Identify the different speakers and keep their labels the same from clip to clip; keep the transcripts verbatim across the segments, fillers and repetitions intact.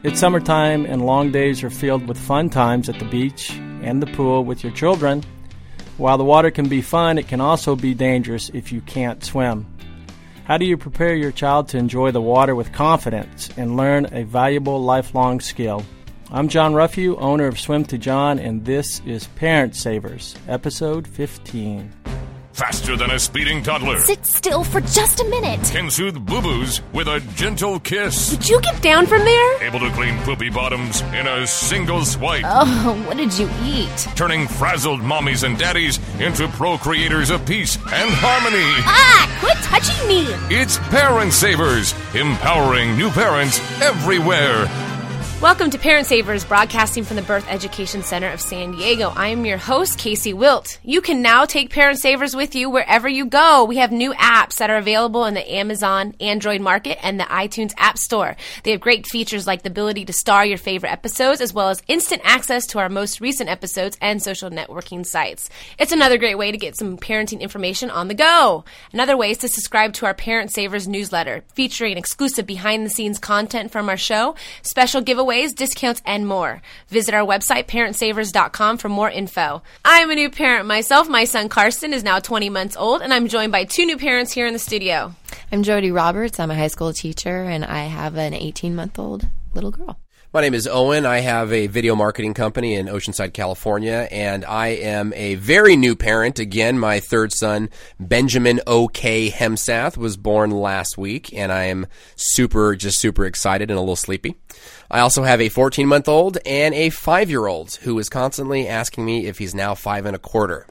Speaker 1: It's summertime and long days are filled with fun times at the beach and the pool with your children. While the water can be fun, it can also be dangerous if you can't swim. How do you prepare your child to enjoy the water with confidence and learn a valuable lifelong skill? I'm John Ruffu, owner of Swim to John, and this is Parent Savers, episode fifteen.
Speaker 2: Faster than a speeding toddler.
Speaker 3: Sit still for just a minute.
Speaker 2: Can soothe boo-boos with a gentle kiss.
Speaker 3: Would you get down from there?
Speaker 2: Able to clean poopy bottoms in a single swipe.
Speaker 3: Oh, what did you eat?
Speaker 2: Turning frazzled mommies and daddies into procreators of peace and harmony.
Speaker 3: Ah, quit touching me.
Speaker 2: It's Parent Savers, empowering new parents everywhere.
Speaker 4: Welcome to Parent Savers, broadcasting from the Birth Education Center of San Diego. I am your host, Casey Wilt. You can now take Parent Savers with you wherever you go. We have new apps that are available in the Amazon Android market and the iTunes App Store. They have great features like the ability to star your favorite episodes, as well as instant access to our most recent episodes and social networking sites. It's another great way to get some parenting information on the go. Another way is to subscribe to our Parent Savers newsletter, featuring exclusive behind-the-scenes content from our show, special giveaways, discounts, and more. Visit our website, parent savers dot com, for more info. I'm a new parent myself. My son Carson is now twenty months old, and I'm joined by two new parents here in the studio.
Speaker 5: I'm Jody Roberts. I'm a high school teacher, and I have an eighteen-month-old little girl.
Speaker 6: My name is Owen. I have a video marketing company in Oceanside, California, and I am a very new parent. Again, my third son, Benjamin O K. Hemsath, was born last week, and I am super, just super excited and a little sleepy. I also have a fourteen-month-old and a five-year-old who is constantly asking me if he's now five and a quarter.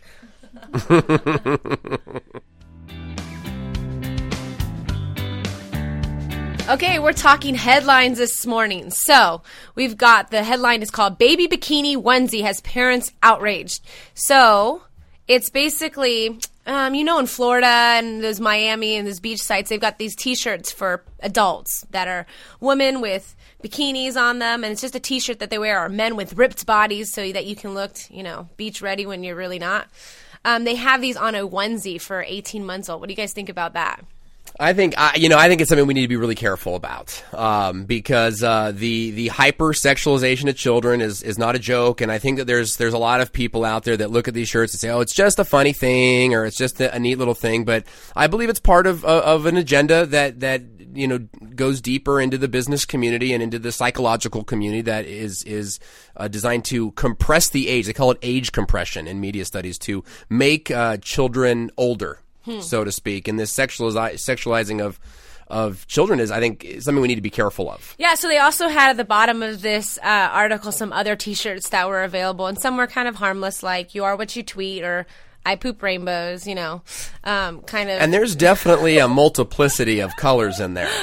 Speaker 4: Okay, we're talking headlines this morning. So, we've got, the headline is called Baby Bikini Onesie Has Parents Outraged. So, it's basically, um, you know, in Florida and there's Miami and there's beach sites, they've got these t-shirts for adults that are women with bikinis on them, and it's just a t-shirt that they wear, or men with ripped bodies so that you can look, you know, beach ready when you're really not. Um, they have these on a onesie for eighteen months old. What do you guys think about that?
Speaker 6: I think, I, you know, I think it's something we need to be really careful about, um, because uh, the the hyper-sexualization of children is, is not a joke, and I think that there's there's a lot of people out there that look at these shirts and say, oh, it's just a funny thing, or it's just a, a neat little thing, but I believe it's part of of, of an agenda that, that, you know, goes deeper into the business community and into the psychological community that is, is uh, designed to compress the age. They call it age compression in media studies, to make uh, children older. Hmm. so to speak, and this sexualiz- sexualizing of of children is, I think, something we need to be careful of.
Speaker 4: Yeah, so they also had at the bottom of this uh, article some other t-shirts that were available, and some were kind of harmless, like "You are what you tweet" or "I poop rainbows," you know, um, kind of.
Speaker 6: And there's definitely a multiplicity of colors in there.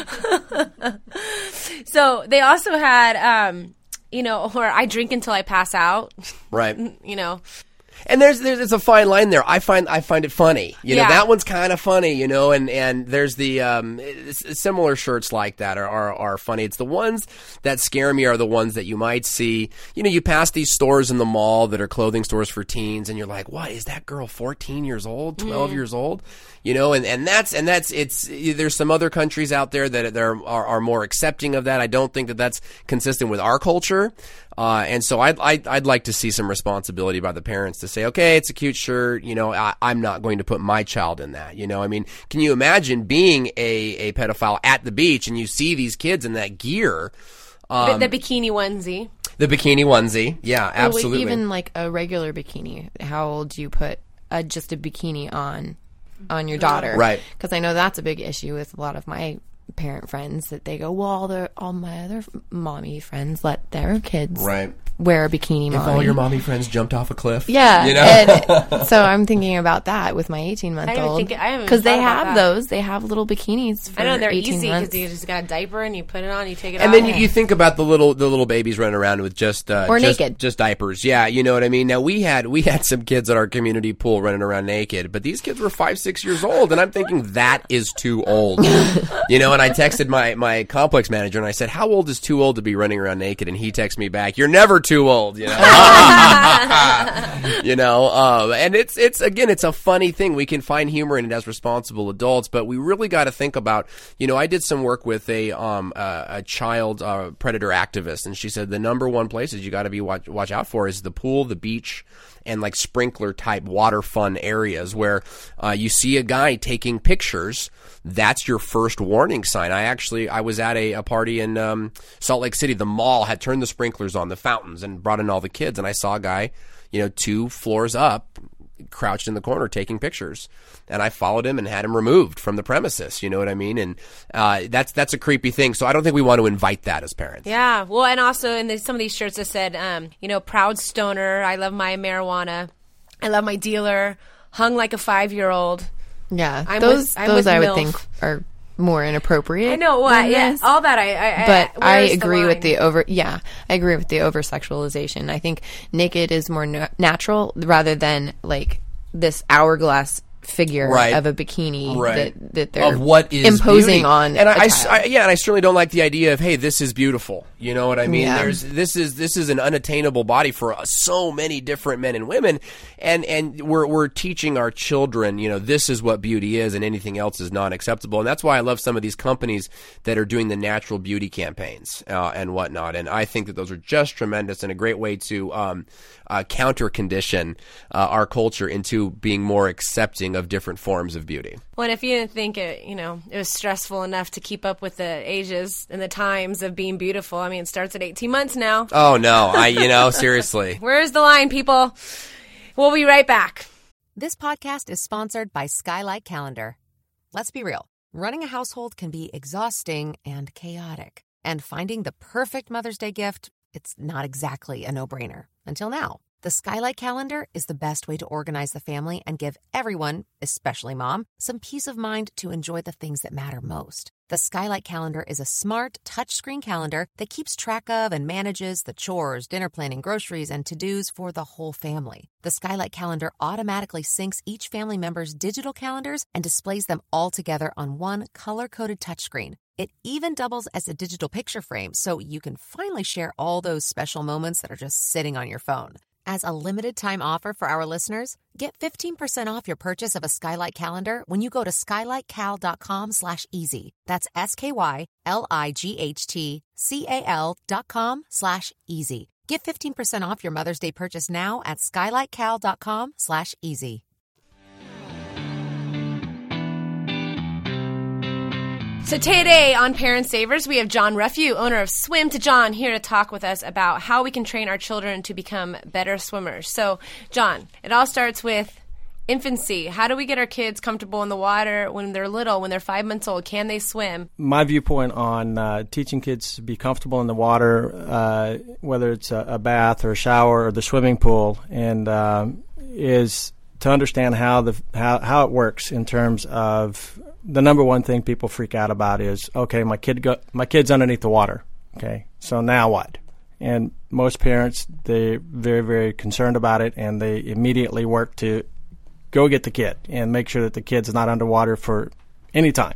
Speaker 4: So they also had, um, you know, or "I drink until I pass out."
Speaker 6: Right.
Speaker 4: You know.
Speaker 6: And there's there's it's a fine line there. I find I find it funny. You know,
Speaker 4: yeah.
Speaker 6: that one's kind of funny, you know, and, and there's the um, similar shirts like that are, are are funny. It's the ones that scare me are the ones that you might see. You know, you pass these stores in the mall that are clothing stores for teens, and you're like, what, is that girl fourteen years old, twelve mm. years old? You know, and, and that's and that's it's there's some other countries out there that are, are are more accepting of that. I don't think that that's consistent with our culture. Uh, and so I'd, I'd, I'd like to see some responsibility by the parents to say, okay, it's a cute shirt. You know, I, I'm not going to put my child in that. You know, I mean, can you imagine being a, a pedophile at the beach and you see these kids in that gear? Um,
Speaker 4: the, the bikini onesie.
Speaker 6: The bikini onesie. Yeah, absolutely.
Speaker 5: Well, even like a regular bikini. How old do you put a, just a bikini on on your daughter?
Speaker 6: Right.
Speaker 5: Because I know that's a big issue with a lot of my parent friends, that they go, well, all, the, all my other mommy friends let their kids
Speaker 6: right.
Speaker 5: wear a bikini.
Speaker 6: If
Speaker 5: mommy.
Speaker 6: all your mommy friends jumped off a cliff.
Speaker 5: Yeah.
Speaker 6: You know?
Speaker 5: And so I'm thinking about that with my eighteen-month-old. Because they have those. They have little bikinis for
Speaker 4: I know, they're
Speaker 5: eighteen
Speaker 4: easy
Speaker 5: months.
Speaker 4: because you just got a diaper and you put it on, you take it
Speaker 6: and
Speaker 4: off.
Speaker 6: And then you, you think about the little the little babies running around with just uh,
Speaker 5: or
Speaker 6: just,
Speaker 5: naked,
Speaker 6: just diapers. Yeah, you know what I mean. Now we had we had some kids at our community pool running around naked, but these kids were five six years old, and I'm thinking that is too old. You know, and I texted my my complex manager and I said, "How old is too old to be running around naked?" And he texted me back, "You're never too old, you know. you know, um, and it's it's again, it's a funny thing. We can find humor in it as responsible adults, but we really got to think about. You know, I did some work with a um uh, a child uh, predator activist, and she said the number one places you got to be watch watch out for is the pool, the beach, and like sprinkler type water fun areas where uh, you see a guy taking pictures. That's your first warning sign. I actually, I was at a, a party in um, Salt Lake City. The mall had turned the sprinklers on, the fountains, and brought in all the kids. And I saw a guy, you know, two floors up, crouched in the corner taking pictures. And I followed him and had him removed from the premises. You know what I mean? And uh, that's that's a creepy thing. So I don't think we want to invite that as parents.
Speaker 4: Yeah. Well, and also in the, some of these shirts that said, um, you know, proud stoner. I love my marijuana. I love my dealer. Hung like a five-year-old.
Speaker 5: Yeah,
Speaker 4: I'm
Speaker 5: those
Speaker 4: with, I'm
Speaker 5: those
Speaker 4: with
Speaker 5: I would
Speaker 4: MILF.
Speaker 5: think are more inappropriate.
Speaker 4: I know. Well,
Speaker 5: than
Speaker 4: yeah,
Speaker 5: this.
Speaker 4: all that I. I
Speaker 5: But
Speaker 4: I,
Speaker 5: I
Speaker 4: where's
Speaker 5: agree
Speaker 4: the
Speaker 5: with
Speaker 4: line?
Speaker 5: the over. Yeah, I agree with the over sexualization. I think naked is more na- natural rather than like this hourglass figure
Speaker 6: Right.
Speaker 5: of a bikini
Speaker 6: Right.
Speaker 5: that that they're
Speaker 6: Of what is
Speaker 5: imposing
Speaker 6: beauty.
Speaker 5: on.
Speaker 6: and I,
Speaker 5: a
Speaker 6: I-
Speaker 5: child.
Speaker 6: I- yeah, and I certainly don't like the idea of, hey, this is beautiful. You know what I mean?
Speaker 5: Yeah.
Speaker 6: There's this is this is an unattainable body for uh, so many different men and women, and and we're we're teaching our children, you know, this is what beauty is, and anything else is not acceptable. And that's why I love some of these companies that are doing the natural beauty campaigns uh, and whatnot. And I think that those are just tremendous and a great way to um, uh, counter condition uh, our culture into being more accepting of different forms of beauty.
Speaker 4: Well, and if you didn't think it, you know, it was stressful enough to keep up with the ages and the times of being beautiful. I mean, it starts at eighteen months now.
Speaker 6: Oh no, I you know seriously.
Speaker 4: Where's the line, people? We'll be right back.
Speaker 7: This podcast is sponsored by Skylight Calendar. Let's be real. Running a household can be exhausting and chaotic. And finding the perfect Mother's Day gift, it's not exactly a no-brainer. Until now. The Skylight Calendar is the best way to organize the family and give everyone, especially mom, some peace of mind to enjoy the things that matter most. The Skylight Calendar is a smart, touchscreen calendar that keeps track of and manages the chores, dinner planning, groceries, and to-dos for the whole family. The Skylight Calendar automatically syncs each family member's digital calendars and displays them all together on one color-coded touchscreen. It even doubles as a digital picture frame, so you can finally share all those special moments that are just sitting on your phone. As a limited-time offer for our listeners, get fifteen percent off your purchase of a Skylight Calendar when you go to skylightcal.com slash easy. That's S-K-Y-L-I-G-H-T-C-A-L dot com slash easy. Get fifteen percent off your Mother's Day purchase now at skylightcal.com slash easy.
Speaker 4: So today on Parent Savers, we have John Ruffu, owner of Swim to John, here to talk with us about how we can train our children to become better swimmers. So, John, it all starts with infancy. How do we get our kids comfortable in the water when they're little, when they're five months old? Can they swim?
Speaker 1: My viewpoint on uh, teaching kids to be comfortable in the water, uh, whether it's a, a bath or a shower or the swimming pool, and um, is to understand how the how, how it works in terms of the number one thing people freak out about is, okay, my kid go, my kid's underneath the water. Okay, so now what? And most parents, they're very, very concerned about it, and they immediately work to go get the kid and make sure that the kid's not underwater for any time.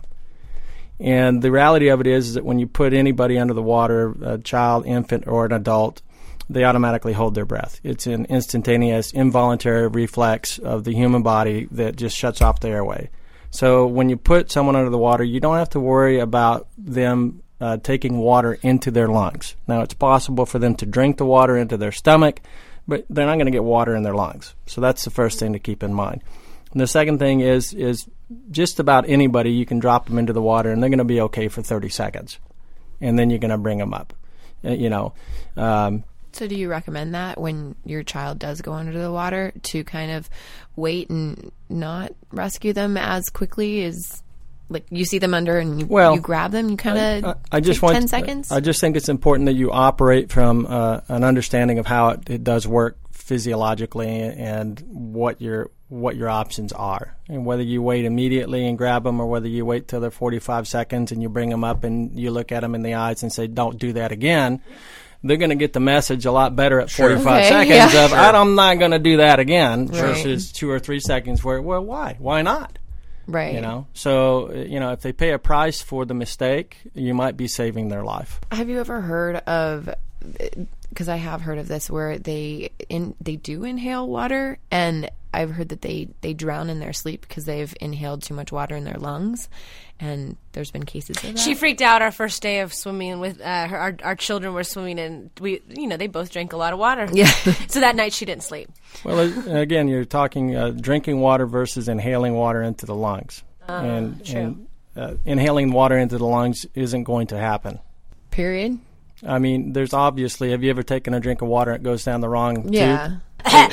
Speaker 1: And the reality of it is, is that when you put anybody under the water, a child, infant, or an adult, they automatically hold their breath. It's an instantaneous, involuntary reflex of the human body that just shuts off the airway. So when you put someone under the water, you don't have to worry about them uh, taking water into their lungs. Now, it's possible for them to drink the water into their stomach, but they're not going to get water in their lungs. So that's the first thing to keep in mind. And the second thing is is just about anybody, you can drop them into the water, and they're going to be okay for thirty seconds. And then you're going to bring them up, uh, you know. Um,
Speaker 5: So do you recommend that when your child does go under the water to kind of wait and not rescue them as quickly as, like, you see them under and you,
Speaker 1: Well,
Speaker 5: you grab them, you kind of
Speaker 1: I, I just
Speaker 5: take
Speaker 1: want
Speaker 5: ten seconds?
Speaker 1: I just think it's important that you operate from uh, an understanding of how it, it does work physiologically and what your what your options are, and whether you wait immediately and grab them or whether you wait till they're forty-five seconds and you bring them up and you look at them in the eyes and say, "Don't do that again." They're going to get the message a lot better at forty-five
Speaker 5: Okay,
Speaker 1: seconds
Speaker 5: yeah.
Speaker 1: of,
Speaker 6: Sure.
Speaker 1: I'm not going to do that again,
Speaker 5: Right.
Speaker 1: versus two or three seconds where, well, why? Why not?
Speaker 5: Right.
Speaker 1: You know, so, you know, if they pay a price for the mistake, you might be saving their life.
Speaker 5: Have you ever heard of because I have heard of this where they in they do inhale water, and I've heard that they, they drown in their sleep because they've inhaled too much water in their lungs, and there's been cases of that.
Speaker 4: She freaked out our first day of swimming with uh, her. Our, our children were swimming, and we, you know, they both drank a lot of water.
Speaker 5: Yeah.
Speaker 4: So that night she didn't sleep.
Speaker 1: Well, again, you're talking uh, drinking water versus inhaling water into the lungs,
Speaker 4: Uh,
Speaker 1: and,
Speaker 4: true.
Speaker 1: and uh, inhaling water into the lungs isn't going to happen.
Speaker 5: Period.
Speaker 1: I mean, there's obviously, have you ever taken a drink of water and it goes down the wrong
Speaker 5: Yeah.
Speaker 1: tube?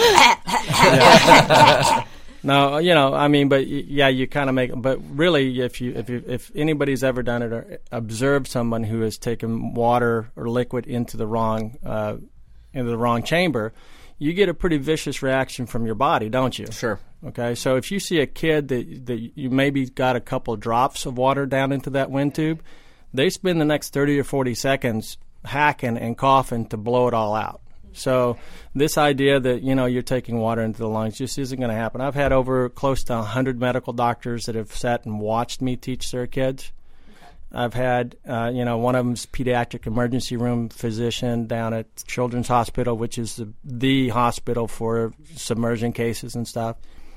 Speaker 1: Yeah. No, you know, I mean, but y- yeah, you kind of make, but really, if you, if you, if anybody's ever done it or observed someone who has taken water or liquid into the wrong, uh, into the wrong chamber, you get a pretty vicious reaction from your body, don't you?
Speaker 6: Sure.
Speaker 1: Okay, so if you see a kid that that you maybe got a couple of drops of water down into that wind tube, they spend the next thirty or forty seconds hacking and coughing to blow it all out. So this idea that, you know, you're taking water into the lungs just isn't going to happen. I've had over close to one hundred medical doctors that have sat and watched me teach their kids. I've had, uh, you know, one of them's pediatric emergency room physician down at Children's Hospital, which is the, the hospital for submersion cases and stuff.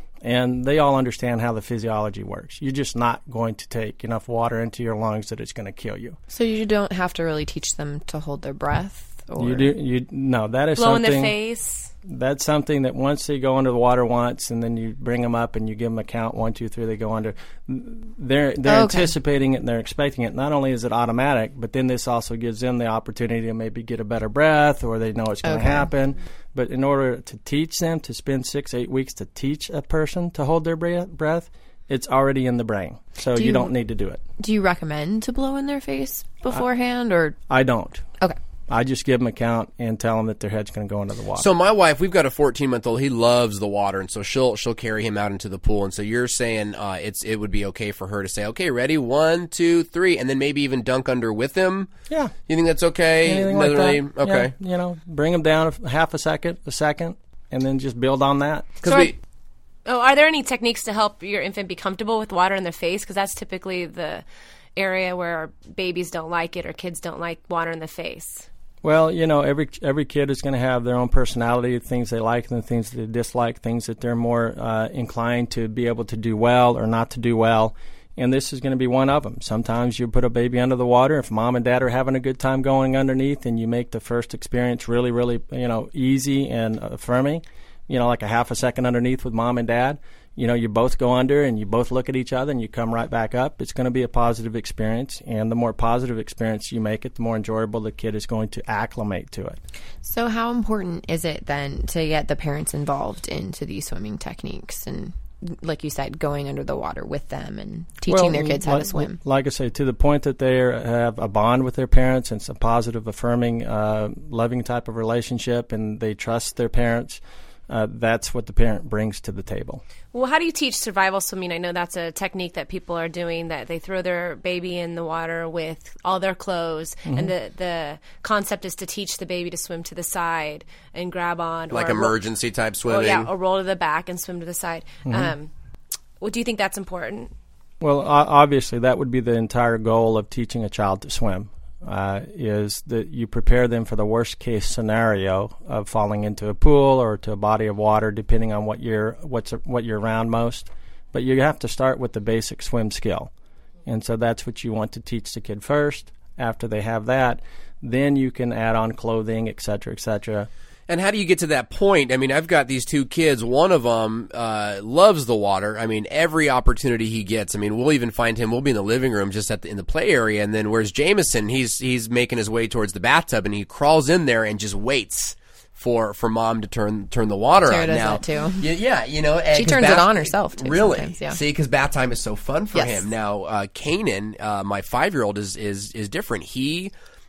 Speaker 1: And they all understand how the physiology works. You're just not going to take enough water into your lungs that it's going to kill you.
Speaker 5: So you don't have to really teach them to hold their breath? Or
Speaker 1: You do, you no. That is
Speaker 4: Blow in
Speaker 1: something.
Speaker 4: their face.
Speaker 1: That's something that once they go under the water once, and then you bring them up and you give them a count one, two, three. They go under. They're they're
Speaker 5: Oh, okay.
Speaker 1: anticipating it and they're expecting it. Not only is it automatic, but then this also gives them the opportunity to maybe get a better breath, or they know it's going to
Speaker 5: Okay.
Speaker 1: happen. But in order to teach them to spend six, eight weeks to teach a person to hold their breath, breath it's already in the brain, so
Speaker 5: Do
Speaker 1: you
Speaker 5: you-
Speaker 1: don't need to do it.
Speaker 5: Do you recommend to blow in their face beforehand, or
Speaker 1: I don't.
Speaker 5: okay?
Speaker 1: I just give them a count and tell them that their head's going to go into the water.
Speaker 6: So my wife, we've got a fourteen-month-old. He loves the water, and so she'll she'll carry him out into the pool. And so you're saying uh, it's it would be okay for her to say, "Okay, ready, one, two, three," and then maybe even dunk under with him.
Speaker 1: Yeah.
Speaker 6: You think that's okay?
Speaker 1: Anything like
Speaker 6: Doesn't
Speaker 1: that.
Speaker 6: really- okay.
Speaker 1: Yeah, you know, bring them down a half a second, a second, and then just build on that.
Speaker 6: Because
Speaker 4: So
Speaker 6: we.
Speaker 4: Oh, are there any techniques to help your infant be comfortable with water in their face? Because that's typically the area where babies don't like it or kids don't like water in the face.
Speaker 1: Well, you know, every every kid is going to have their own personality, things they like and things they dislike, things that they're more uh, inclined to be able to do well or not to do well. And this is going to be one of them. Sometimes you put a baby under the water. If mom and dad are having a good time going underneath and you make the first experience really, really, you know, easy and affirming, you know, like a half a second underneath with mom and dad, you know, you both go under and you both look at each other and you come right back up. It's going to be a positive experience. And the more positive experience you make it, the more enjoyable the kid is going to acclimate to it.
Speaker 5: So how important is it then to get the parents involved into these swimming techniques and, like you said, going under the water with them and teaching
Speaker 1: Well,
Speaker 5: their kids how
Speaker 1: like,
Speaker 5: to swim?
Speaker 1: Like I say, to the point that they are, have a bond with their parents and it's a positive, affirming, uh, loving type of relationship and they trust their parents, uh, that's what the parent brings to the table.
Speaker 4: Well, how do you teach survival swimming? I know that's a technique that people are doing, that they throw their baby in the water with all their clothes,
Speaker 6: Mm-hmm.
Speaker 4: and the the concept is to teach the baby to swim to the side and grab on.
Speaker 6: Like
Speaker 4: or ro-
Speaker 6: emergency type swimming.
Speaker 4: Oh, yeah, or roll to the back and swim to the side.
Speaker 6: Mm-hmm.
Speaker 4: Um, well, do you think that's important?
Speaker 1: Well, o- obviously, that would be the entire goal of teaching a child to swim, uh, is that you prepare them for the worst-case scenario of falling into a pool or to a body of water, depending on what you're, what's, what you're around most. But you have to start with the basic swim skill. And so that's what you want to teach the kid first. After they have that, then you can add on clothing, et cetera, et cetera.
Speaker 6: And how do you get to that point? I mean, I've got these two kids. One of them uh, loves the water. I mean, every opportunity he gets. I mean, we'll even find him. We'll be in the living room, just at the, in the play area. And then where's Jameson? He's he's making his way towards the bathtub, and he crawls in there and just waits for for mom to turn turn the water
Speaker 5: Sarah
Speaker 6: on.
Speaker 5: does
Speaker 6: now,
Speaker 5: that too.
Speaker 6: Yeah, yeah, you know, and
Speaker 5: She
Speaker 6: 'cause
Speaker 5: turns it on herself, too,
Speaker 6: Really?
Speaker 5: sometimes, yeah.
Speaker 6: See, because bath time is so fun for
Speaker 5: Yes.
Speaker 6: him. Now, uh, Kanan, uh, my five year old, is is is different. He,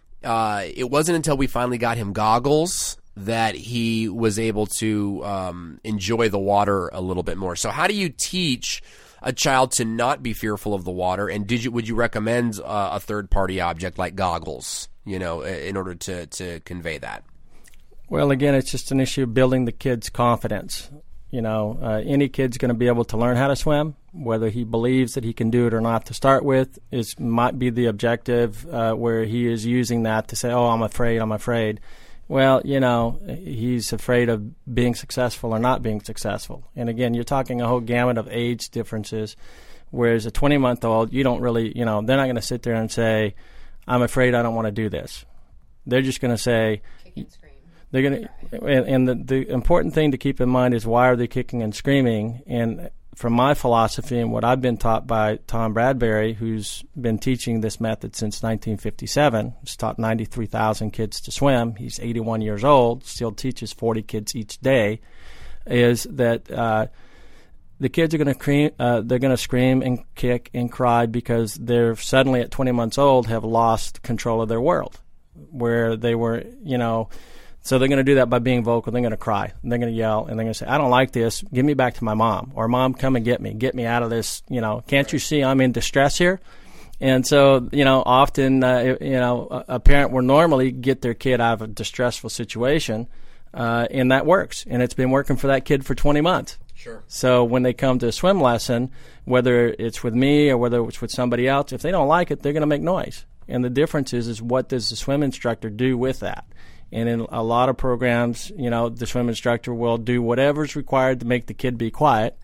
Speaker 6: uh, it wasn't until we finally got him goggles that he was able to um, enjoy the water a little bit more. So how do you teach a child to not be fearful of the water? And did you would you recommend uh, a third party object like goggles, you know, in order to, to convey that?
Speaker 1: Well, again, it's just an issue of building the kid's confidence. You know, uh, any kid's going to be able to learn how to swim, whether he believes that he can do it or not to start with. Is might be the objective uh, where he is using that to say, oh, I'm afraid, I'm afraid. Well, you know, he's afraid of being successful or not being successful. And again, you're talking a whole gamut of age differences, whereas a twenty-month-old, you don't really, you know, they're not going to sit there and say, I'm afraid I don't want to do this. They're just going to say,
Speaker 5: Kick and scream.
Speaker 1: they're going to, and, and the, the important thing to keep in mind is why are they kicking and screaming? And from my philosophy and what I've been taught by Tom Bradbury, who's been teaching this method since nineteen fifty-seven, he's taught ninety-three thousand kids to swim. He's eighty-one years old, still teaches forty kids each day, is that uh, the kids are going to uh, they're going to scream and kick and cry because they're suddenly at twenty months old have lost control of their world, where they were, you know. So they're going to do that by being vocal. They're going to cry. And they're going to yell. And they're going to say, I don't like this. Give me back to my mom. Or, Mom, come and get me. Get me out of this. You know, can't you see I'm in distress here? And so, you know, often, uh, you know, a, a parent will normally get their kid out of a distressful situation, uh, and that works. And it's been working for that kid for twenty months.
Speaker 6: Sure.
Speaker 1: So when they come to a swim lesson, whether it's with me or whether it's with somebody else, if they don't like it, they're going to make noise. And the difference is, is what does the swim instructor do with that? And in a lot of programs, you know, the swim instructor will do whatever's required to make the kid be quiet.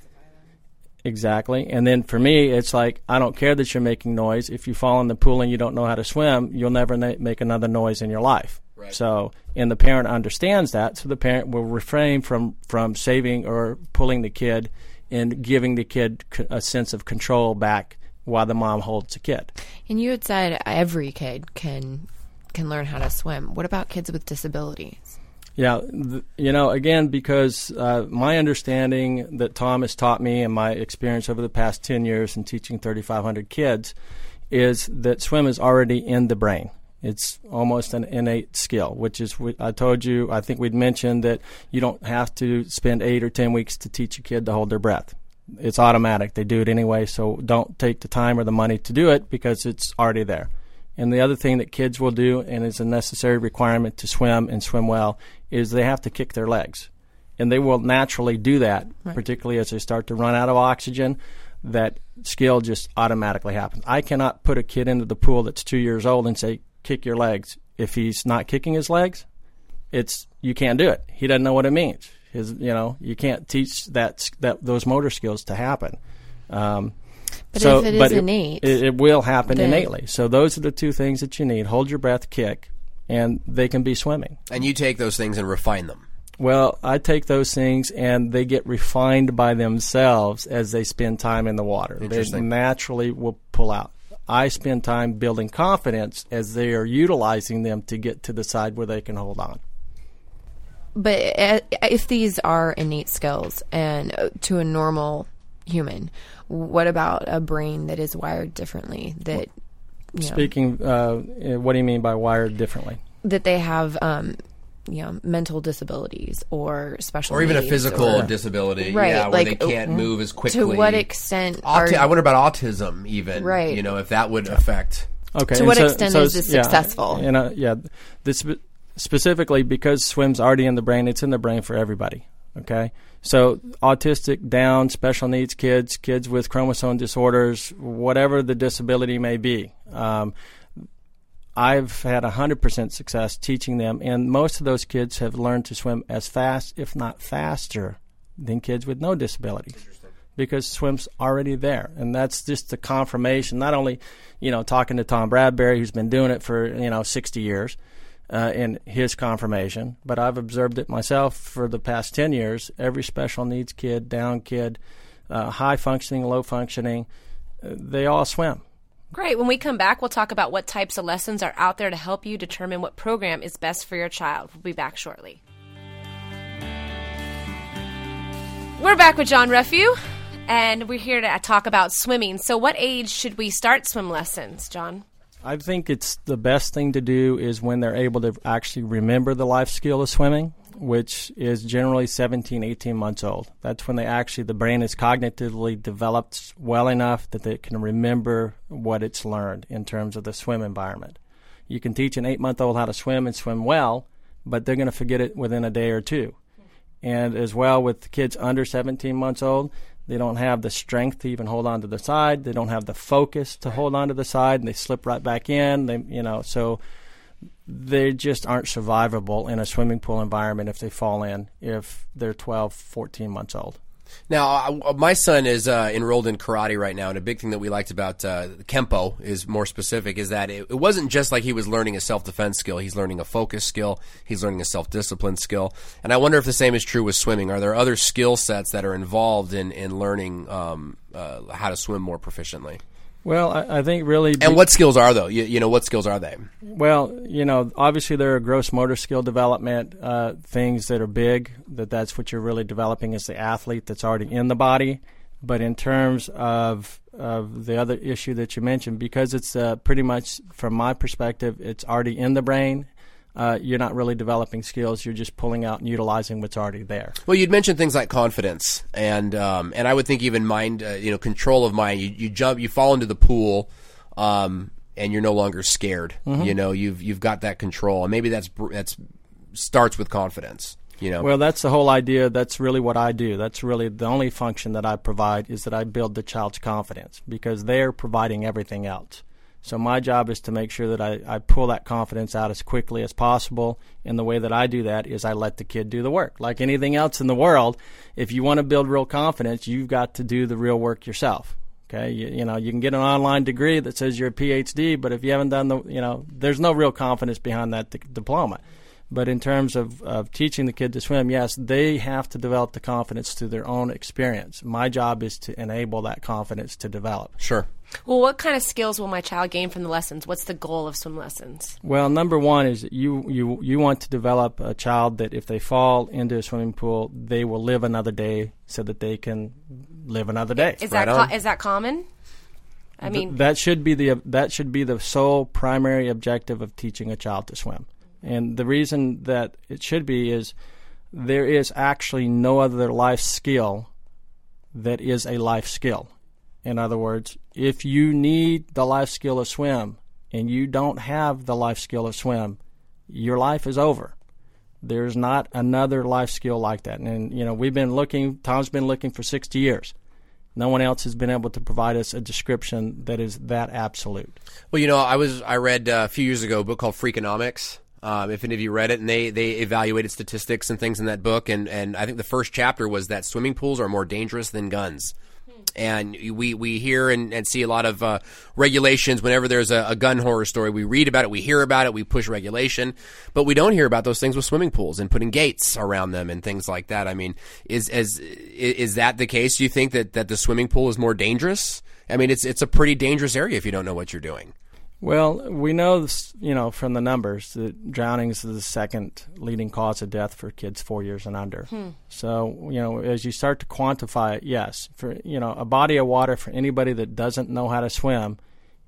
Speaker 1: Exactly. And then for me, it's like, I don't care that you're making noise. If you fall in the pool and you don't know how to swim, you'll never na- make another noise in your life.
Speaker 6: Right.
Speaker 1: So, and the parent understands that, so the parent will refrain from, from saving or pulling the kid and giving the kid c- a sense of control back while the mom holds the kid.
Speaker 5: And you had said every kid can can learn how to swim. What about kids with disabilities?
Speaker 1: Yeah, th- you know, again, because uh, my understanding that Tom has taught me and my experience over the past ten years in teaching thirty-five hundred kids is that swim is already in the brain. It's almost an innate skill, which is, I told you, I think we'd mentioned that you don't have to spend eight or ten weeks to teach a kid to hold their breath. It's automatic. They do it anyway, so don't take the time or the money to do it because it's already there. And the other thing that kids will do, and is a necessary requirement to swim and swim well, is they have to kick their legs. And they will naturally do that, right. Particularly as they start to run out of oxygen. That skill just automatically happens. I cannot put a kid into the pool that's two years old and say, kick your legs. If he's not kicking his legs, it's you can't do it. He doesn't know what it means. His, you know, you can't teach that that those motor skills to happen. Um,
Speaker 5: But
Speaker 1: so,
Speaker 5: if it is
Speaker 1: but
Speaker 5: innate,
Speaker 1: it, it will happen
Speaker 5: then
Speaker 1: innately. So those are the two things that you need: hold your breath, kick, and they can be swimming.
Speaker 6: And you take those things and refine them.
Speaker 1: Well, I take those things and they get refined by themselves as they spend time in the water. They naturally will pull out. I spend time building confidence as they are utilizing them to get to the side where they can hold on.
Speaker 5: But if these are innate skills and to a normal human, what about a brain that is wired differently? That you know,
Speaker 1: Speaking, uh, what do you mean by wired differently?
Speaker 5: That they have, um, you know, mental disabilities or special
Speaker 6: or even a
Speaker 5: needs
Speaker 6: physical
Speaker 5: or,
Speaker 6: disability,
Speaker 5: right?
Speaker 6: Yeah, where
Speaker 5: like,
Speaker 6: they can't move as quickly.
Speaker 5: To what extent?
Speaker 6: Auti-
Speaker 5: are,
Speaker 6: I wonder about autism, even.
Speaker 5: Right.
Speaker 6: You know, if that would affect.
Speaker 1: Okay.
Speaker 5: To
Speaker 1: and
Speaker 5: what
Speaker 1: so,
Speaker 5: extent
Speaker 1: so
Speaker 5: is this
Speaker 1: yeah,
Speaker 5: successful?
Speaker 1: You know, yeah. This specifically because swim's already in the brain. It's in the brain for everybody. Okay. So autistic, Down, special needs kids, kids with chromosome disorders, whatever the disability may be. Um, I've had one hundred percent success teaching them, and most of those kids have learned to swim as fast, if not faster, than kids with no disabilities, because swim's already there. And that's just the confirmation, not only, you know, talking to Tom Bradbury, who's been doing it for, you know, sixty years, uh, in his confirmation, but I've observed it myself for the past ten years. Every special needs kid, Down kid, uh, high functioning, low functioning, uh, they all swim.
Speaker 4: Great. When we come back, we'll talk about what types of lessons are out there to help you determine what program is best for your child. We'll be back shortly. We're back with John Ruffu, and we're here to talk about swimming. So what age should we start swim lessons, John?
Speaker 1: I think it's the best thing to do is when they're able to actually remember the life skill of swimming, which is generally seventeen, eighteen months old. That's when they actually, the brain is cognitively developed well enough that they can remember what it's learned in terms of the swim environment. You can teach an eight-month-old how to swim and swim well, but they're going to forget it within a day or two. And as well with kids under seventeen months old, they don't have the strength to even hold on to the side. They don't have the focus to hold on to the side, and they slip right back in. They, you know, so they just aren't survivable in a swimming pool environment if they fall in, if they're twelve, fourteen months old.
Speaker 6: Now, uh, my son is uh, enrolled in karate right now, and a big thing that we liked about uh, Kempo is more specific, is that it, it wasn't just like he was learning a self-defense skill. He's learning a focus skill. He's learning a self-discipline skill. And I wonder if the same is true with swimming. Are there other skill sets that are involved in, in learning um, uh, how to swim more proficiently?
Speaker 1: Well, I, I think really...
Speaker 6: And what skills are, though? You, you know, what skills are they?
Speaker 1: Well, you know, obviously there are gross motor skill development, uh, things that are big, that that's what you're really developing as the athlete that's already in the body. But in terms of of the other issue that you mentioned, because it's uh, pretty much, from my perspective, it's already in the brain, Uh, you're not really developing skills. You're just pulling out and utilizing what's already there.
Speaker 6: Well, you'd mentioned things like confidence, and um, and I would think even mind, uh, you know, control of mind. You, you jump, you fall into the pool, um, and you're no longer scared. Mm-hmm. You know, you've you've got that control, and maybe that's that's starts with confidence. You know,
Speaker 1: well, that's the whole idea. That's really what I do. That's really the only function that I provide, is that I build the child's confidence, because they're providing everything else. So my job is to make sure that I, I pull that confidence out as quickly as possible. And the way that I do that is I let the kid do the work. Like anything else in the world, if you want to build real confidence, you've got to do the real work yourself. Okay, you, you know, you can get an online degree that says you're a P H D, but if you haven't done the, you know, there's no real confidence behind that d- diploma. But in terms of, of teaching the kid to swim, yes, they have to develop the confidence through their own experience. My job is to enable that confidence to develop.
Speaker 6: Sure.
Speaker 4: Well, what kind of skills will my child gain from the lessons? What's the goal of swim lessons?
Speaker 1: Well, number one is that you, you, you want to develop a child that if they fall into a swimming pool, they will live another day so that they can live another day.
Speaker 4: Is
Speaker 6: Right
Speaker 4: that
Speaker 6: on.
Speaker 4: co- is that common? I mean,
Speaker 1: Th- that should be the that should be the sole primary objective of teaching a child to swim. And the reason that it should be is there is actually no other life skill that is a life skill. In other words, if you need the life skill of swim and you don't have the life skill of swim, your life is over. There's not another life skill like that. And, you know, we've been looking, Tom's been looking for sixty years. No one else has been able to provide us a description that is that absolute.
Speaker 6: Well, you know, I was I read uh, a few years ago a book called Freakonomics. Um, if any of you read it, and they, they evaluated statistics and things in that book, and, and I think the first chapter was that swimming pools are more dangerous than guns. And we, we hear and, and see a lot of uh, regulations whenever there's a, a gun horror story. We read about it, we hear about it, we push regulation, but we don't hear about those things with swimming pools and putting gates around them and things like that. I mean, is is is that the case? Do you think that, that the swimming pool is more dangerous? I mean, it's it's a pretty dangerous area if you don't know what you're doing.
Speaker 1: Well, we know, this, you know, from the numbers that drowning is the second leading cause of death for kids four years and under. Hmm. So, you know, as you start to quantify it, yes, for, you know, a body of water for anybody that doesn't know how to swim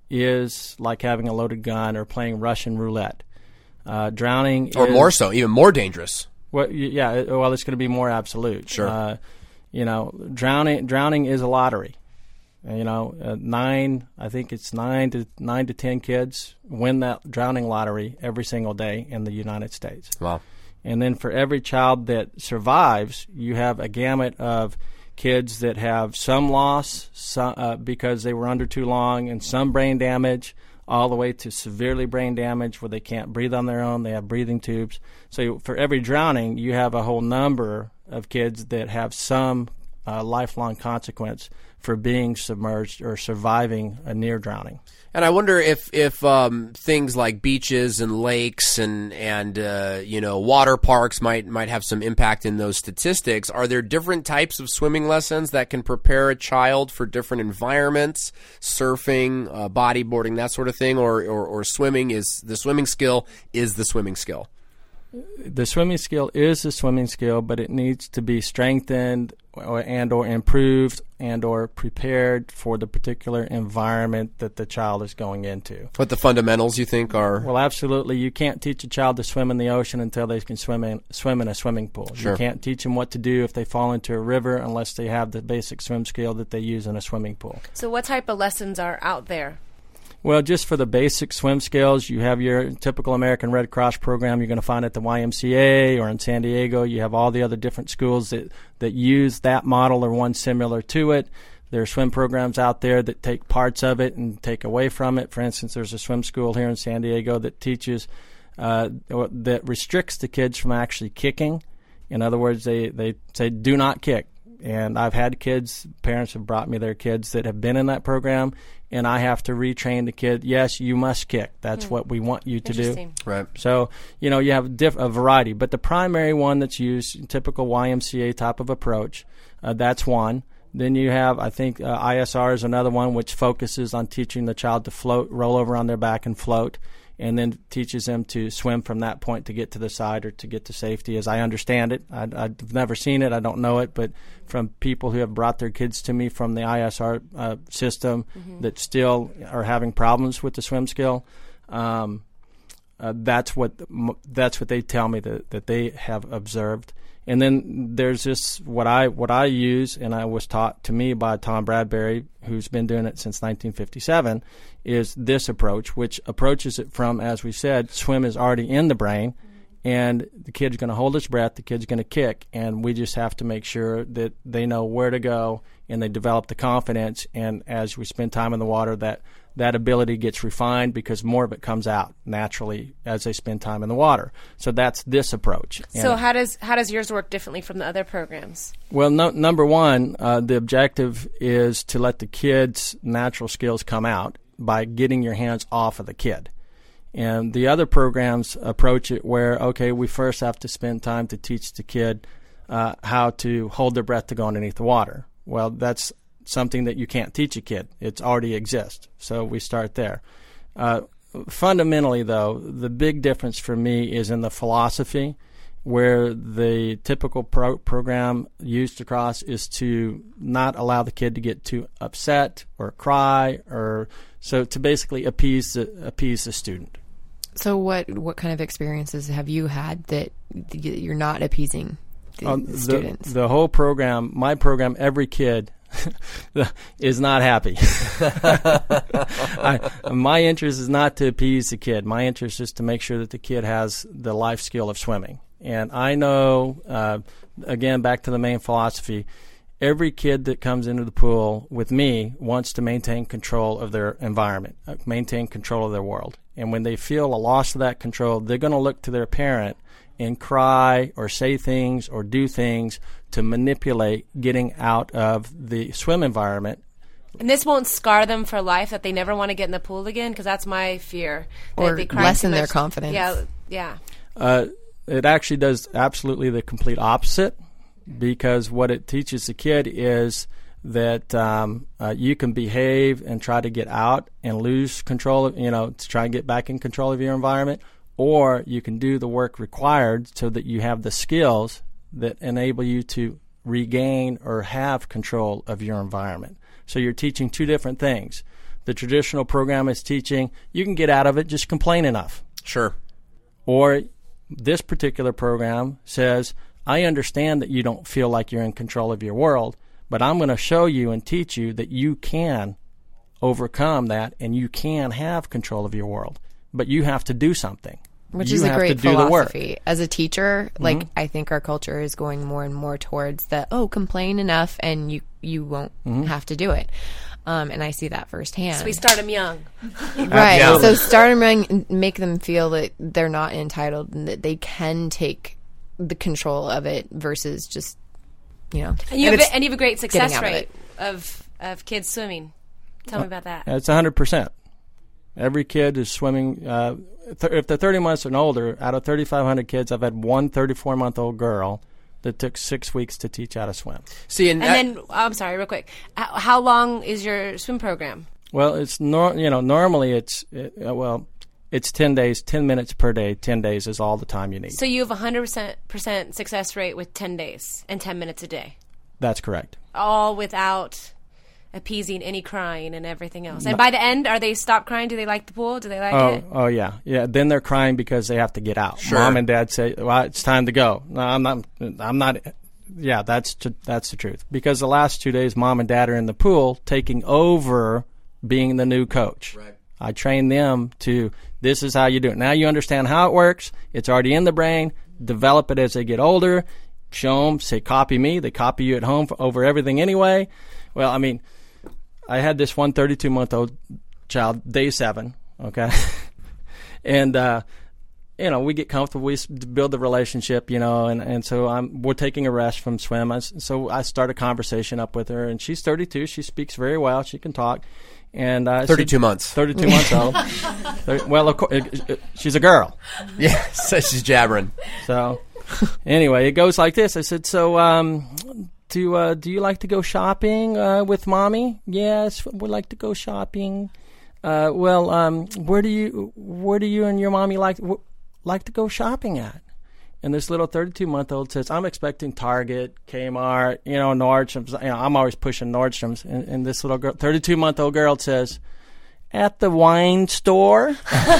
Speaker 1: is like having a loaded gun or playing Russian roulette. Uh, drowning
Speaker 6: Or
Speaker 1: is,
Speaker 6: more so, even more dangerous.
Speaker 1: Well, yeah, well, it's going to be more absolute.
Speaker 6: Sure.
Speaker 1: Uh, you know, drowning drowning is a lottery. You know, uh, nine, I think it's nine to nine to ten kids win that drowning lottery every single day in the United States.
Speaker 6: Wow.
Speaker 1: And then for every child that survives, you have a gamut of kids that have some loss some, uh, because they were under too long, and some brain damage, all the way to severely brain damage where they can't breathe on their own. They have breathing tubes. So for every drowning, you have a whole number of kids that have some uh, lifelong consequence for being submerged or surviving a near drowning.
Speaker 6: And I wonder if if um, things like beaches and lakes and and uh, you know water parks might might have some impact in those statistics. Are there different types of swimming lessons that can prepare a child for different environments, surfing, uh, bodyboarding, that sort of thing, or, or or swimming is the swimming skill is the swimming skill?
Speaker 1: The swimming skill is the swimming skill, but it needs to be strengthened or, and or improved and or prepared for the particular environment that the child is going into.
Speaker 6: What the fundamentals you think are?
Speaker 1: Well, absolutely. You can't teach a child to swim in the ocean until they can swim in swim in a swimming pool.
Speaker 6: Sure.
Speaker 1: You can't teach them what to do if they fall into a river unless they have the basic swim skill that they use in a swimming pool.
Speaker 4: So what type of lessons are out there?
Speaker 1: Well, just for the basic swim skills, you have your typical American Red Cross program you're going to find at the Y M C A or in San Diego. You have all the other different schools that, that use that model or one similar to it. There are swim programs out there that take parts of it and take away from it. For instance, there's a swim school here in San Diego that teaches uh, that restricts the kids from actually kicking. In other words, they, they say, do not kick. And I've had kids, parents have brought me their kids that have been in that program, and I have to retrain the kid. Yes, you must kick. That's mm. what we want you to do.
Speaker 6: Right.
Speaker 1: So, you know, you have diff- a variety. But the primary one that's used, typical Y M C A type of approach, uh, that's one. Then you have, I think, uh, I S R is another one, which focuses on teaching the child to float, roll over on their back and float, and then teaches them to swim from that point to get to the side or to get to safety, as I understand it. I, I've never seen it. I don't know it. But from people who have brought their kids to me from the I S R uh, system mm-hmm. that still are having problems with the swim skill, um, uh, that's what that's what they tell me that, that they have observed. And then there's this, what I what I use, and I was taught to me by Tom Bradbury, who's been doing it since nineteen fifty-seven, is this approach, which approaches it from, as we said, swim is already in the brain, and the kid's going to hold his breath, the kid's going to kick, and we just have to make sure that they know where to go and they develop the confidence. And as we spend time in the water, that that ability gets refined because more of it comes out naturally as they spend time in the water. So that's this approach.
Speaker 4: So
Speaker 1: and
Speaker 4: how does how does yours work differently from the other programs?
Speaker 1: Well, no, number one, uh, the objective is to let the kid's natural skills come out by getting your hands off of the kid. And the other programs approach it where, okay, we first have to spend time to teach the kid uh, how to hold their breath to go underneath the water. Well, that's something that you can't teach a kid. It already exists. So we start there. Uh, fundamentally, though, the big difference for me is in the philosophy, where the typical pro- program used across is to not allow the kid to get too upset or cry, or so to basically appease the, appease the student.
Speaker 5: So what what kind of experiences have you had that you're not appeasing the,
Speaker 1: uh,
Speaker 5: the students?
Speaker 1: The, the whole program, my program, every kid is not happy. I, my interest is not to appease the kid. My interest is to make sure that the kid has the life skill of swimming. And I know, uh, again, back to the main philosophy, every kid that comes into the pool with me wants to maintain control of their environment, uh, maintain control of their world. And when they feel a loss of that control, they're going to look to their parent and cry or say things or do things to manipulate getting out of the swim environment.
Speaker 4: And this won't scar them for life, that they never want to get in the pool again, because that's my fear.
Speaker 5: Or
Speaker 4: they cry
Speaker 5: lessen
Speaker 4: too much.
Speaker 5: their confidence.
Speaker 4: Yeah, yeah.
Speaker 1: Uh, it actually does absolutely the complete opposite, because what it teaches the kid is that um, uh, you can behave and try to get out and lose control of, you know, to try and get back in control of your environment, or you can do the work required so that you have the skills that enable you to regain or have control of your environment. So you're teaching two different things. The traditional program is teaching you can get out of it, just complain enough.
Speaker 6: Sure.
Speaker 1: Or this particular program says, I understand that you don't feel like you're in control of your world, but I'm going to show you and teach you that you can overcome that and you can have control of your world. But you have to do something.
Speaker 5: Which
Speaker 1: you
Speaker 5: is a
Speaker 1: have
Speaker 5: great
Speaker 1: to do the work.
Speaker 5: philosophy. As a teacher,
Speaker 1: Mm-hmm.
Speaker 5: like I think our culture is going more and more towards the, oh, complain enough and you, you won't
Speaker 1: Mm-hmm.
Speaker 5: have to do it. Um, and I see that firsthand.
Speaker 4: So we start them young.
Speaker 5: Right.
Speaker 6: Yeah.
Speaker 5: So start them young and make them feel that they're not entitled and that they can take the control of it versus just, you know.
Speaker 4: And you,
Speaker 5: and
Speaker 4: have, a, and you have a great success
Speaker 5: getting out of
Speaker 4: rate
Speaker 5: it.
Speaker 4: of, of kids swimming. Tell me about that.
Speaker 1: It's one hundred percent. Every kid is swimming. Uh, th- if they're thirty months and older, out of thirty-five hundred kids, I've had one thirty-four-month-old girl that took six weeks to teach how to swim.
Speaker 6: See, and,
Speaker 4: And
Speaker 6: that-
Speaker 4: then, oh, I'm sorry, real quick. How, how long is your swim program?
Speaker 1: Well, it's nor- you know normally it's it, uh, well, it's ten days, ten minutes per day. Ten days is all the time you need.
Speaker 4: So you have a one hundred percent success rate with ten days and ten minutes a day.
Speaker 1: That's correct.
Speaker 4: All without appeasing any crying and everything else. And by the end, are they stop crying? Do they like the pool? Do they like
Speaker 1: Oh,
Speaker 4: it?
Speaker 1: oh yeah, yeah. Then they're crying because they have to get out.
Speaker 6: Sure.
Speaker 1: Mom and Dad say, "Well, it's time to go." No, I'm not. I'm not. Yeah, that's tr- that's the truth. Because the last two days, Mom and Dad are in the pool, taking over being the new coach.
Speaker 6: Right.
Speaker 1: I train them to. This is how you do it. Now you understand how it works. It's already in the brain. Develop it as they get older. Show them. Say, "Copy me." They copy you at home for, over everything anyway. Well, I mean. I had this one thirty-two-month-old child, day seven, okay? and uh, you know, we get comfortable, we s- build the relationship, you know, and, and so I'm, we're taking a rest from swim. I, s- so I start a conversation up with her, and she's thirty-two. She speaks very well. She can talk. And uh,
Speaker 6: thirty-two
Speaker 1: said,
Speaker 6: months.
Speaker 1: thirty-two months old. thirty, well, of course, it, it, she's a girl.
Speaker 6: Yeah, so she's jabbering.
Speaker 1: So anyway, it goes like this. I said, so um, do, uh, do you like to go shopping uh, with Mommy? Yes, we'd like to go shopping. Uh, well, um, where do you where do you and your mommy like w- like to go shopping at? And this little thirty-two-month-old says, I'm expecting Target, Kmart, you know, Nordstrom's. You know, I'm always pushing Nordstrom's. And, and this little girl, thirty-two-month-old girl says, at the wine store.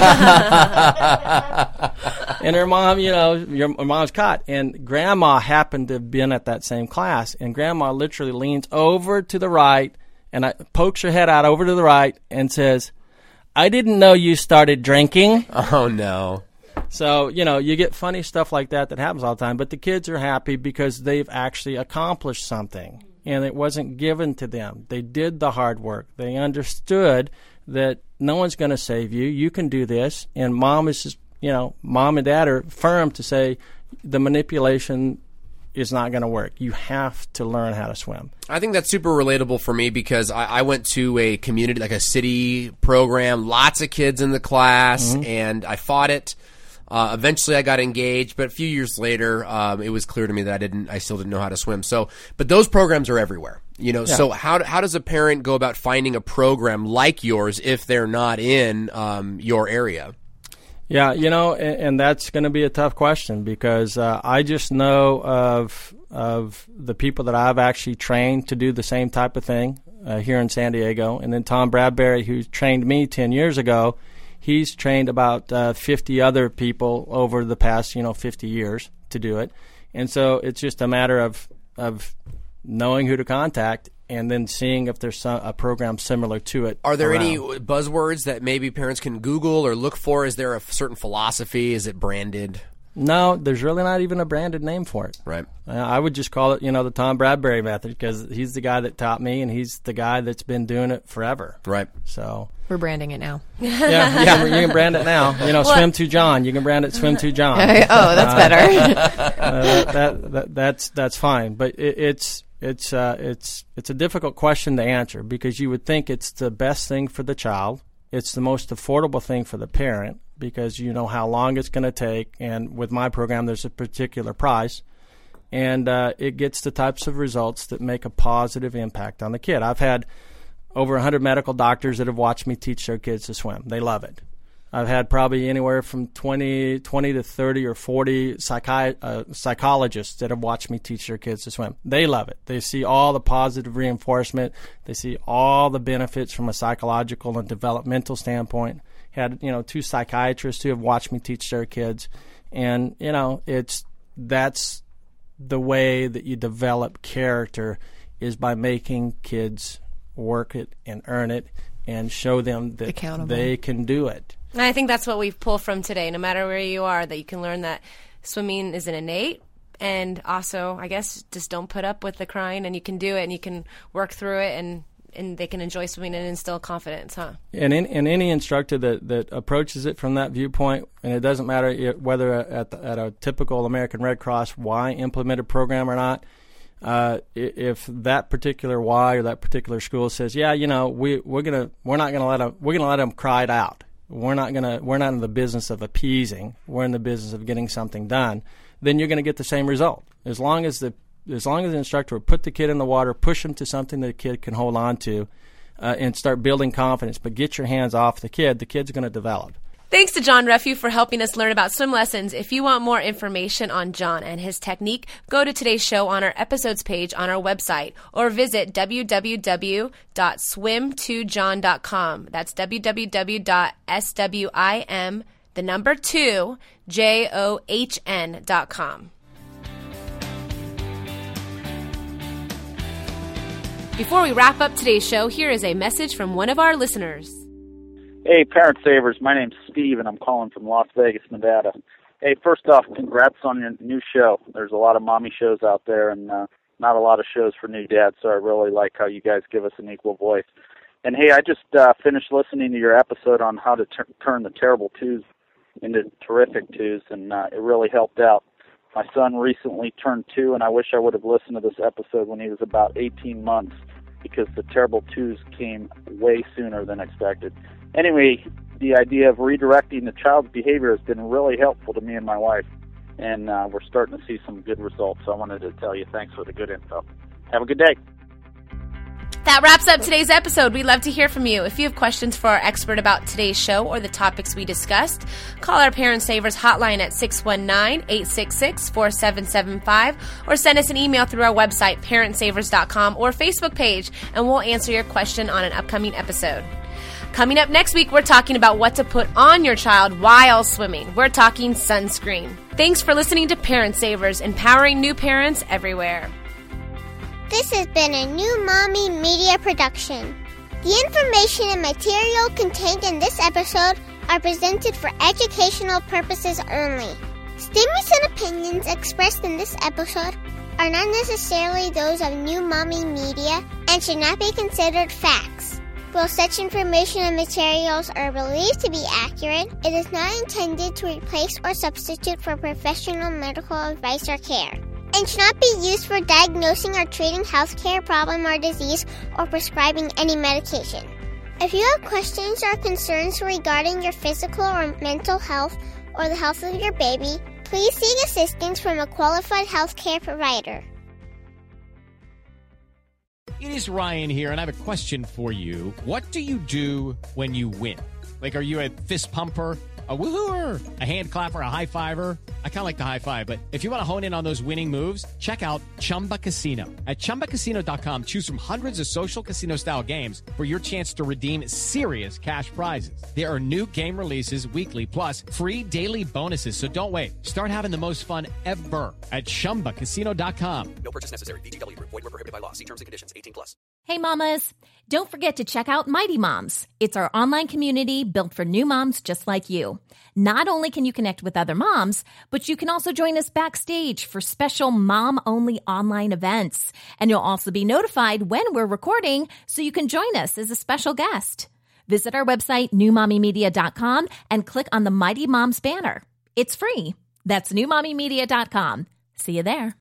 Speaker 1: And her mom, you know, your her mom's caught. And Grandma happened to have been at that same class. And Grandma literally leans over to the right and I, pokes her head out over to the right and says, I didn't know you started drinking.
Speaker 6: Oh, no.
Speaker 1: So, you know, you get funny stuff like that that happens all the time. But the kids are happy because they've actually accomplished something. And it wasn't given to them. They did the hard work. They understood that no one's going to save you. You can do this. And mom is just, you know, mom and dad are firm to say the manipulation is not going to work. You have to learn how to swim.
Speaker 6: I think that's super relatable for me because I, I went to a community, like a city program, lots of kids in the class, mm-hmm. and I fought it. Uh, eventually, I got engaged, but a few years later, um, it was clear to me that I didn't, I still didn't know how to swim. So, but those programs are everywhere, you know. Yeah. So, how how does a parent go about finding a program like yours if they're not in um, your area?
Speaker 1: Yeah, you know, and, and that's going to be a tough question because uh, I just know of of the people that I've actually trained to do the same type of thing uh, here in San Diego, and then Tom Bradbury, who trained me ten years ago. He's trained about uh, fifty other people over the past, you know, fifty years to do it. And so it's just a matter of of knowing who to contact and then seeing if there's some, a program similar to it.
Speaker 6: Are there
Speaker 1: around.
Speaker 6: any buzzwords that maybe parents can Google or look for? Is there a certain philosophy? Is it branded?
Speaker 1: No, there's really not even a branded name for it.
Speaker 6: Right.
Speaker 1: Uh, I would just call it, you know, the Tom Bradbury method because he's the guy that taught me and he's the guy that's been doing it forever.
Speaker 6: Right.
Speaker 1: So
Speaker 5: we're branding it now.
Speaker 1: yeah, yeah, you can brand it now. You know, what? Swim to John. You can brand it Swim to John.
Speaker 5: Oh, that's
Speaker 1: uh,
Speaker 5: better.
Speaker 1: uh, that, that, that that's that's fine, but it, it's it's uh, it's it's a difficult question to answer because you would think it's the best thing for the child. It's the most affordable thing for the parent because you know how long it's going to take, and with my program, there's a particular price, and uh, it gets the types of results that make a positive impact on the kid. I've had over one hundred medical doctors that have watched me teach their kids to swim. They love it. I've had probably anywhere from twenty, twenty to thirty or forty psychi- uh, psychologists that have watched me teach their kids to swim. They love it. They see all the positive reinforcement. They see all the benefits from a psychological and developmental standpoint. Had, you know, two psychiatrists who have watched me teach their kids. And, you know, it's that's the way that you develop character is by making kids work it and earn it and show them that
Speaker 5: accountable.
Speaker 1: They can do it.
Speaker 4: And I think that's what we've pulled from today, no matter where you are, that you can learn that swimming is an innate, and also, I guess, just don't put up with the crying, and you can do it, and you can work through it, and, and they can enjoy swimming and instill confidence, huh?
Speaker 1: And, in, and any instructor that, that approaches it from that viewpoint, and it doesn't matter whether at, the, at a typical American Red Cross Y implemented program or not, Uh, if that particular Y or that particular school says, yeah, you know, we we're gonna we're not gonna let them we're gonna let them cry it out. We're not gonna we're not in the business of appeasing. We're in the business of getting something done. Then you're gonna get the same result. As long as the as long as the instructor will put the kid in the water, push him to something that the kid can hold on to, uh, and start building confidence. But get your hands off the kid. The kid's gonna develop.
Speaker 4: Thanks to John Refue for helping us learn about swim lessons. If you want more information on John and his technique, go to today's show on our episodes page on our website or visit w w w dot swim to john dot com. That's w w w dot swim, the number two, J O H N dot com. Before we wrap up today's show, here is a message from one of our listeners.
Speaker 8: Hey, Parent Savers. My name's Steve, and I'm calling from Las Vegas, Nevada. Hey, first off, congrats on your new show. There's a lot of mommy shows out there, and uh, not a lot of shows for new dads, so I really like how you guys give us an equal voice. And, hey, I just uh, finished listening to your episode on how to t- turn the terrible twos into terrific twos, and uh, it really helped out. My son recently turned two, and I wish I would have listened to this episode when he was about eighteen months, because the terrible twos came way sooner than expected. Anyway, the idea of redirecting the child's behavior has been really helpful to me and my wife, and uh, we're starting to see some good results. So I wanted to tell you thanks for the good info. Have a good day.
Speaker 4: That wraps up today's episode. We'd love to hear from you. If you have questions for our expert about today's show or the topics we discussed, call our Parent Savers hotline at six one nine, eight six six, four seven seven five or send us an email through our website, parent savers dot com, or Facebook page, and we'll answer your question on an upcoming episode. Coming up next week, we're talking about what to put on your child while swimming. We're talking sunscreen. Thanks for listening to Parent Savers, empowering new parents everywhere.
Speaker 9: This has been a New Mommy Media production. The information and material contained in this episode are presented for educational purposes only. Statements and opinions expressed in this episode are not necessarily those of New Mommy Media and should not be considered facts. While such information and materials are believed to be accurate, it is not intended to replace or substitute for professional medical advice or care, and should not be used for diagnosing or treating healthcare problem or disease or prescribing any medication. If you have questions or concerns regarding your physical or mental health or the health of your baby, please seek assistance from a qualified healthcare provider.
Speaker 10: It is Ryan here, and I have a question for you. What do you do when you win? Like, are you a fist pumper, a woohooer, a hand clapper, a high fiver? I kind of like the high five, but if you want to hone in on those winning moves, check out Chumba Casino. At chumba casino dot com, choose from hundreds of social casino-style games for your chance to redeem serious cash prizes. There are new game releases weekly, plus free daily bonuses, so don't wait. Start having the most fun ever at chumba casino dot com.
Speaker 6: No purchase necessary. V G W. Void where prohibited by law. See terms and conditions. eighteen plus.
Speaker 3: Hey mamas, don't forget to check out Mighty Moms. It's our online community built for new moms just like you. Not only can you connect with other moms, but you can also join us backstage for special mom-only online events. And you'll also be notified when we're recording, so you can join us as a special guest. Visit our website, new mommy media dot com, and click on the Mighty Moms banner. It's free. That's new mommy media dot com. See you there.